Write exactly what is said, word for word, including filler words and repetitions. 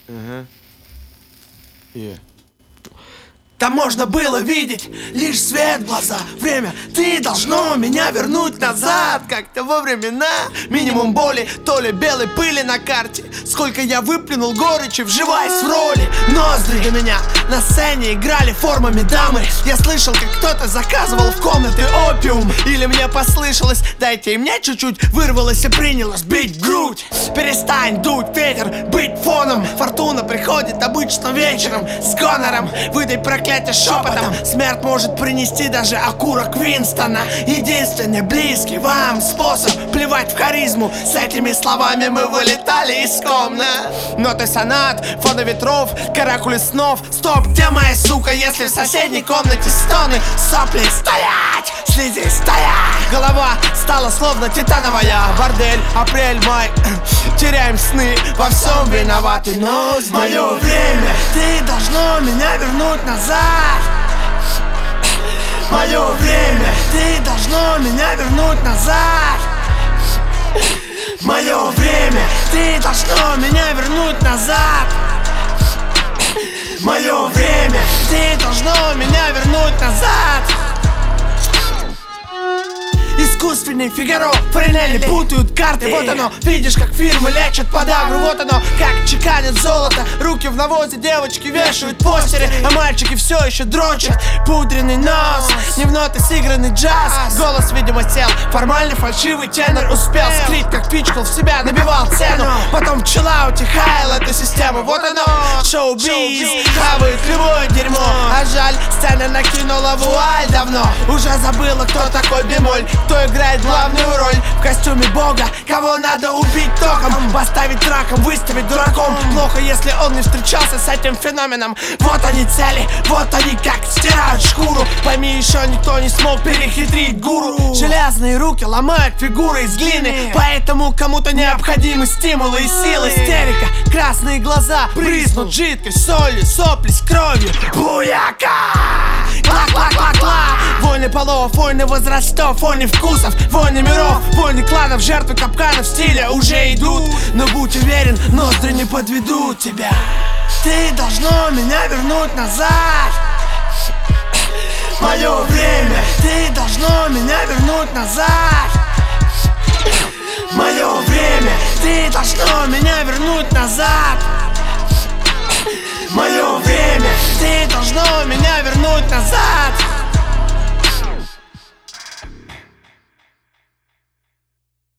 Uh-huh. Yeah. Там можно было видеть лишь свет в глаза. Время, ты должно меня вернуть назад. Как-то во времена минимум боли, то ли белой пыли на карте. Сколько я выплюнул горечи, вживаясь в роли. Ноздри до меня на сцене играли формами дамы. Я слышал, как кто-то заказывал в комнаты опиум. Или мне послышалось, дайте и мне чуть-чуть. Вырвалось и принялось бить грудь. Перестань дуть ветер, быть фоном. Фортуна приходит обычно вечером с гонором. Выдай проклятие шепотом. Смерть может принести даже окурок Винстона. Единственный близкий вам способ плевать в харизму. С этими словами мы вылетали из комнат. Ноты сонат, фона ветров, каракули снов. Стоп, где моя сука, если в соседней комнате стоны? Сопли стоять, слизи стоять. Голова стала словно титановая. Бордель, апрель, май. Теряем сны, во всем виноваты ноздри. Мое время, ты должно меня вернуть назад. Мое время, ты должно меня вернуть назад. Мое время, ты должно меня вернуть назад. Мое время, ты должно меня вернуть назад. Искусственный Фигаро, Френели путают карты. Вот оно, видишь, как фирмы лечат подагру. Вот оно, как чеканят золото. Руки в навозе, девочки вешают постеры, а мальчики все еще дрочат. Пудренный нос, не в ноты сыгранный джаз. Голос, видимо, сел, формально фальшивый тенор успел скрыть, как пичкал в себя, набивал цену. Потом пчела утихаяла эту систему. Вот оно, шоу-биз, хавает любое дерьмо. А жаль, сцена накинула вуаль давно. Уже забыла, кто такой бемоль. Кто играет главную роль в костюме бога, кого надо убить током, поставить раком, выставить дураком. Плохо, если он не встречался с этим феноменом. Вот они цели, вот они как стирают шкуру. Пойми, еще никто не смог перехитрить гуру. Железные руки ломают фигуры из глины, поэтому кому-то необходимы стимулы и силы. Истерика, красные глаза брызнут жидкость, солью, сопли с кровью. Буяка! Кла-кла-кла-кла! Войны полов, войны возрастов, войны вкусов, войны миров, войны кланов, жертвы капканов стиля уже идут. Но будь уверен, ноздри не подведут тебя. Ты должно меня вернуть назад. Мое время, ты должно меня вернуть назад. Мое время, ты должно меня вернуть назад. Мое время, ты должно меня вернуть назад.